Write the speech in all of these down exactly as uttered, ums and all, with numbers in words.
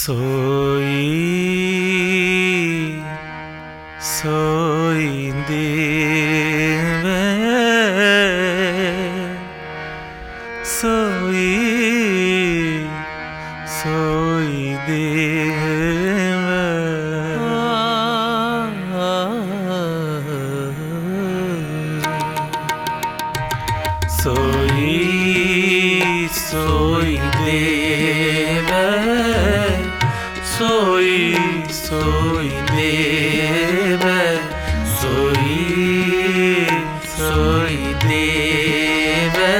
सोई सोई देवे सोई सोई देवे सोई सोई देवे सोई सोई देवे सोई सोई देवे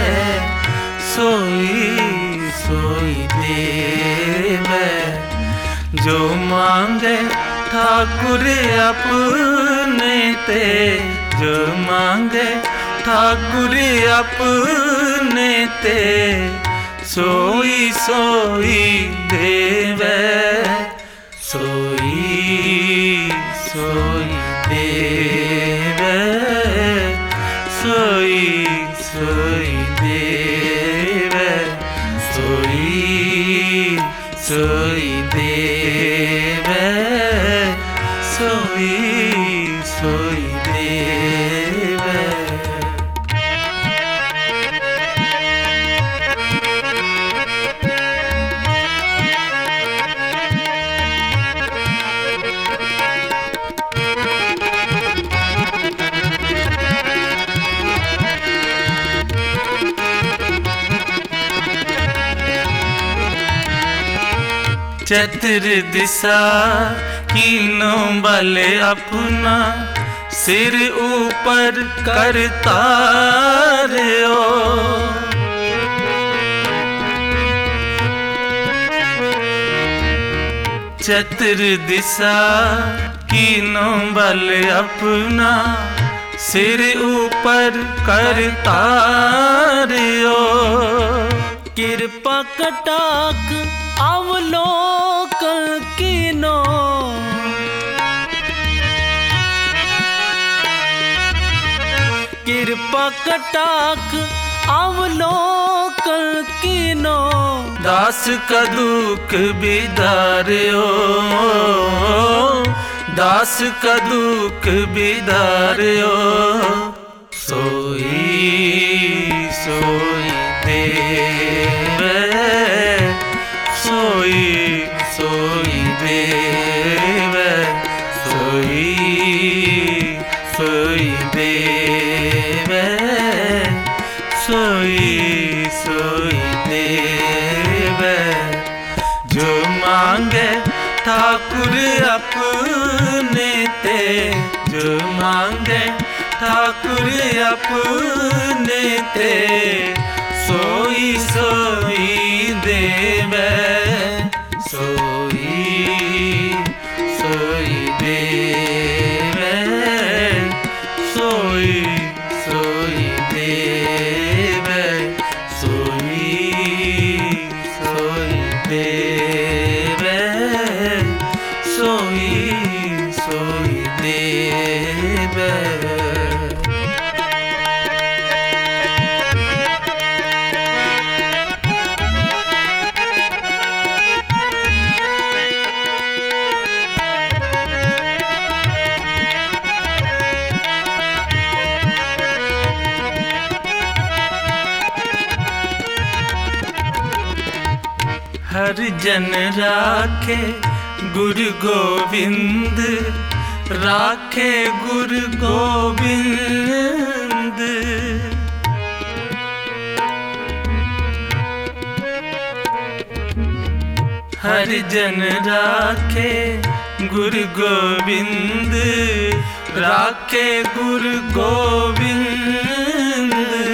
सोई सोई देवे जो मांगे ठाकुर अपने ते जो मांगे ठाकुर अपने ते सोई सोई देवे सोई सोई देवे सोई सोई देवे सोई सोई देवे सोई सोई देवे। चतुर दिशा कीनों बल अपना सिर ऊपर करता रहो चतुर दिशा कीनों बल अपना सिर ऊपर करता रहो कृपा कटाक अवलोकन कीनो कृपा कटाक अवलोकन कीनो दास का दुख बिदार्यो दास का दुख बिदार्यो सोई सोई देवे सोई सोई देवे सोई सोई देवे सोई सोई देवे जो मांगे ठाकुर अपने ते जो मांगे ठाकुर अपने ते सोई सोई देवे सोई सोई देवे सोई सोई देवे सोई सोई देवे सोई सोई देवे। हर जन राखे गुरु गोविंद राखे गुरु गोविंद हर जन राखे गुरु गोविंद राखे गुरु गोविंद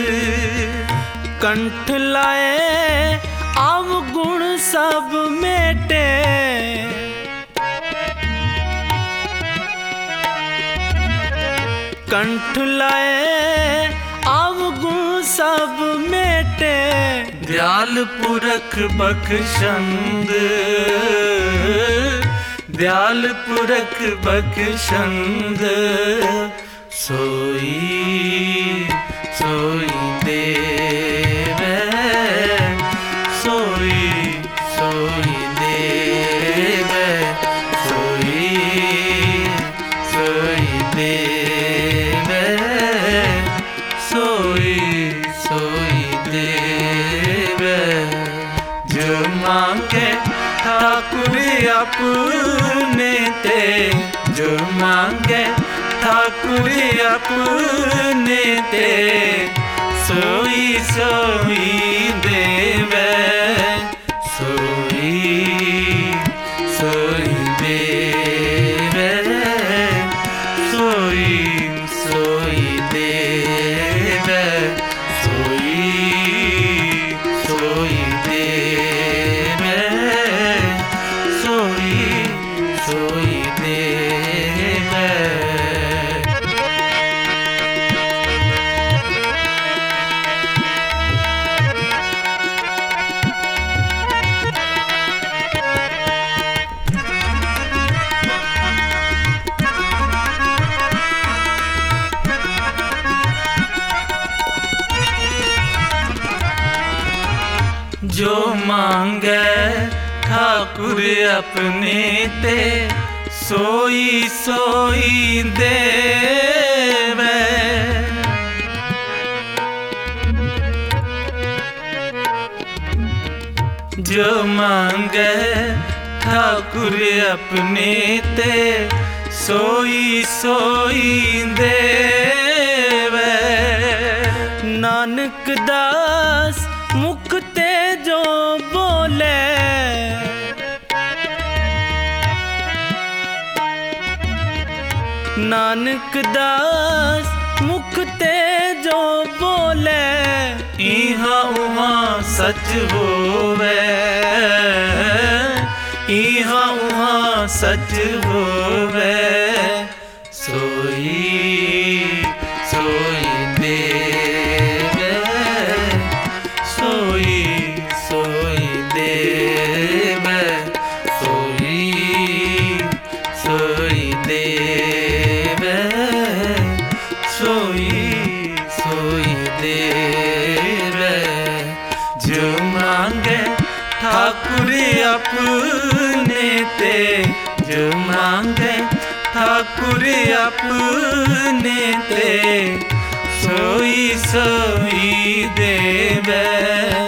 कंठ लाए अवगुण सब मेटे कंठ लाए अवगुण सब मेटे दयाल पुरख बख्शंद दयाल पुरख बख्शंद सोई सोई देवे सोई सोई देवे मांगे ठाकुर अपने ते, जो मांगे ठाकुर अपने ते, सोई सोई देवे, सोई सोई देवे, सोई सोई देवे, सोई सोई देवे, सोई सोई देवे। जो मांगे ठाकुर अपने ते, सोई सोई देवे, जो मांगे ठाकुर अपने ते, सोई सोई देवे। नानक दास मुख ते जो बोले, नानक दास मुख ते जो बोले, इहाँ उहाँ सच होवे, इहाँ उहाँ सच होवे, सोई सोई देवे, सोई सोई देवे, सोई सोई देवे, सोई सोई देवे। जो मांगे ठाकुर अपने ते, जो मांगे ठाकुर अपने ते, सोई सोई देवे,